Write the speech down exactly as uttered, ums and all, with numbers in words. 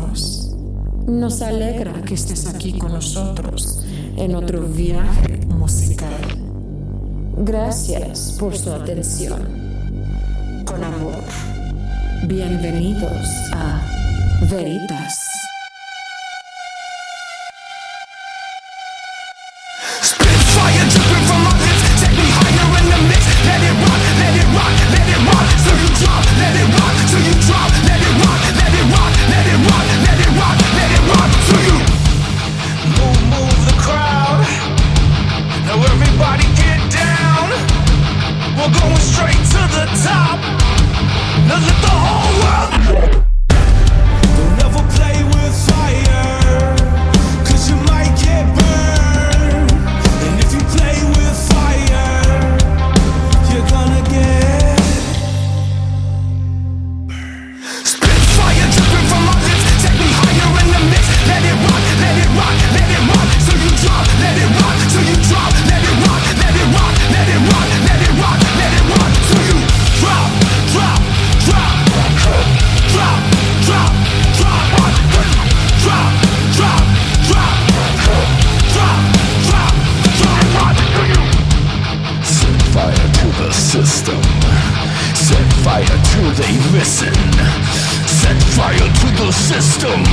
nosotros. Nos alegra que estés aquí con nosotros en otro viaje musical. Gracias por su atención. Con amor, bienvenidos a Veritas. Fire dripping from my lips, take me higher in the mix. Let it rock, let it rock, let it rock. So you drop, let it rock, so you drop, let it rock, let it rock, let it rock, let it rock, let it rock. So you move, move the crowd. Now everybody get down. We're going straight to the top. Now let the whole world know. Don't never play with fire, 'cause you might get burned. Play with fire, you're gonna get spit fire dripping from my lips. Take me higher in the mix. Let it rock, let it rock, let it rock. So you drop, let it rock, so you drop, let it rock, let it rock, let it rock, let it rock, let it rock. So you drop, drop, drop, drop, drop, drop, drop, drop, drop, drop, drop, drop. Set fire to the system. Set fire to they listen. Set fire to the system.